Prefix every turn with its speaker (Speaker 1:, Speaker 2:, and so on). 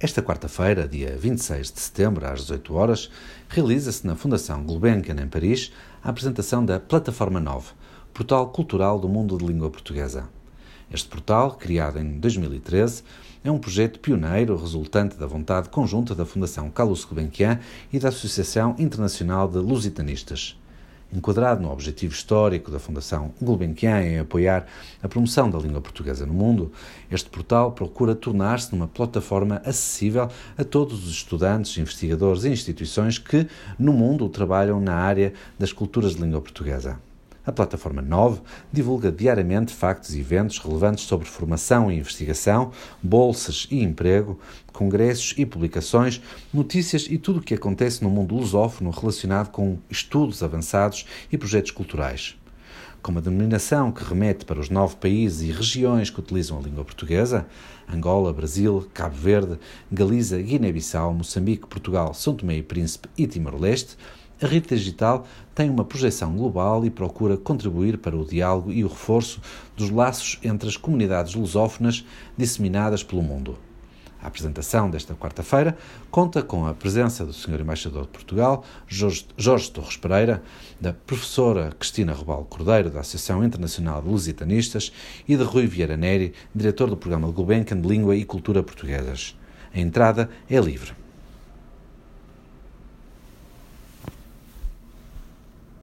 Speaker 1: Esta quarta-feira, dia 26 de setembro, às 18 horas, realiza-se na Fundação Gulbenkian, em Paris, a apresentação da Plataforma 9, portal cultural do mundo de língua portuguesa. Este portal, criado em 2013, é um projeto pioneiro resultante da vontade conjunta da Fundação Carlos Gulbenkian e da Associação Internacional de Lusitanistas. Enquadrado no objetivo histórico da Fundação Gulbenkian em apoiar a promoção da língua portuguesa no mundo, este portal procura tornar-se numa plataforma acessível a todos os estudantes, investigadores e instituições que, no mundo, trabalham na área das culturas de língua portuguesa. A Plataforma 9 divulga diariamente factos e eventos relevantes sobre formação e investigação, bolsas e emprego, congressos e publicações, notícias e tudo o que acontece no mundo lusófono relacionado com estudos avançados e projetos culturais. Com uma denominação que remete para os 9 países e regiões que utilizam a língua portuguesa, Angola, Brasil, Cabo Verde, Galiza, Guiné-Bissau, Moçambique, Portugal, São Tomé e Príncipe e Timor-Leste, a Rede Digital tem uma projeção global e procura contribuir para o diálogo e o reforço dos laços entre as comunidades lusófonas disseminadas pelo mundo. A apresentação desta quarta-feira conta com a presença do Sr. Embaixador de Portugal, Jorge Torres Pereira, da professora Cristina Robalo Cordeiro, da Associação Internacional de Lusitanistas, e de Rui Vieira Neri, diretor do Programa Gulbenkian de Língua e Cultura Portuguesas. A entrada é livre.